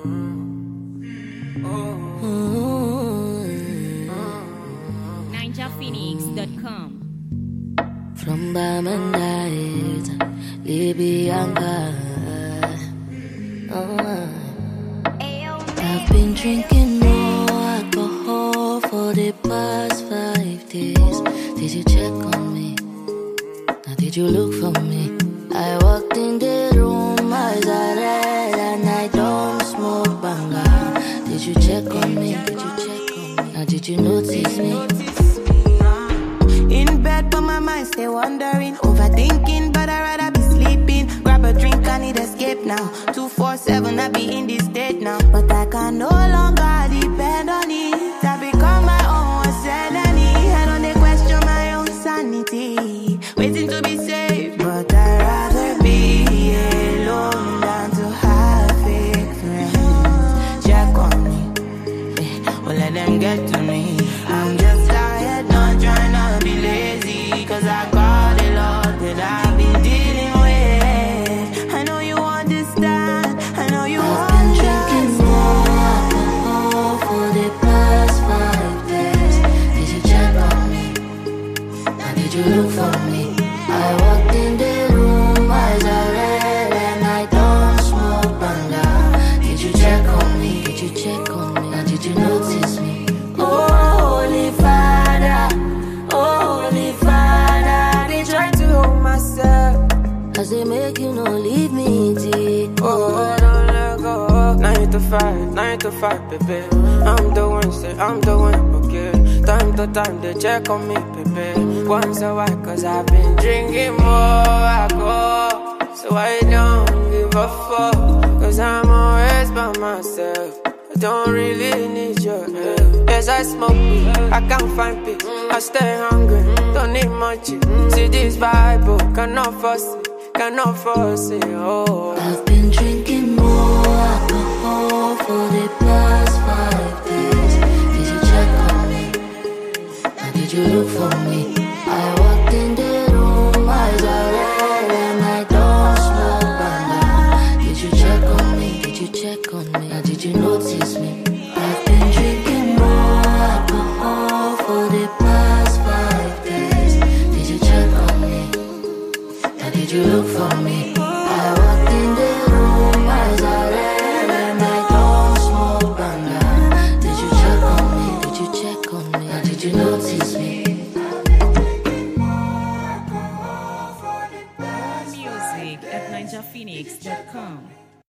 NinjaPhoenix.com. From Bamandait, Libyanka. I've been drinking more alcohol for the past 5 days. Did you check on me? Now did you look for me? I walked in the room, eyes are red, and I don't smoke banga. Did you check on me? Did you check on me? Now did you notice me? In bed, but my mind stay wandering, overthinking, but I'd rather be sleeping. Grab a drink, I need escape now. 247, I be in this state now, but I can no longer depend on it. I become my own worst enemy. I don't question my own sanity, waiting to be saved, but I'd rather be alone than to have fake friends. Check on me, well let them get to me. I'm just tired, not trying to be lazy, cause I got a lot that I've been dealing with. I know you understand, I know you I've been drinking more alcohol for the past 5 days. Did you check on me? Now did you look for me? I walked in the room, eyes are red, and I don't smoke banga. Did you check on me? Did you check on me? Now did you notice me? Oh, Holy Father, they try to hold myself as they make you no leave me, T. Oh, don't let go. 9 to 5, 9 to 5, baby. I'm the one, say I'm the one, okay. Time to time, they check on me, baby. Once a while, cause I've been drinking more alcohol, so I don't give a fuck, cause I'm always by myself. I don't really need your help. Yes, I smoke weed, I can't find peace. I stay hungry, don't need much. See this Bible, cannot force it, cannot force it. Oh, I've been drinking more alcohol for the past 5 days. Did you check on me? Now did you look for me? I walked in the room, eyes are red, and I don't smoke banga. Did you check on me? Did you check on me? Now did you notice me? I've been drinking more alcohol for the past 5 days. Did you check on me? Now did you look for me? I walked in the room, eyes are red, and I don't smoke banga. Did you check on me? Did you check on me? Now did you notice me? Music at NinjaPhoenix.com.